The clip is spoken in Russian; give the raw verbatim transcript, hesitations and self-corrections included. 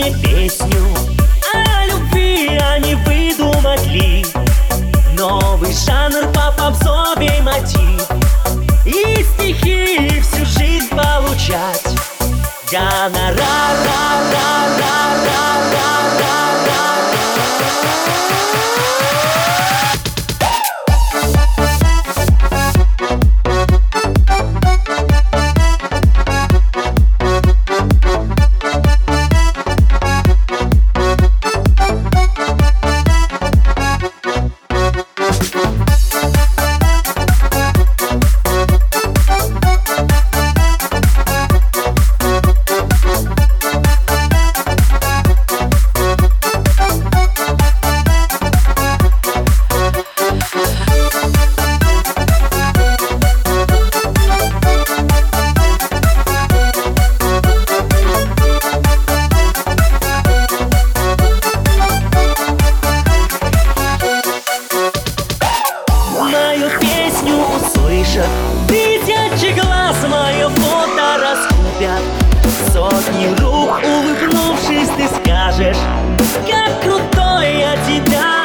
мне песню о любви, а не выдумать ли новый жанр по попсовей мотив и стихи всю жизнь получать. Гонорар, мою песню услышат, тысячи глаз мое фото раскупят, сотни рук улыбнувшись ты скажешь, как крутой я тебя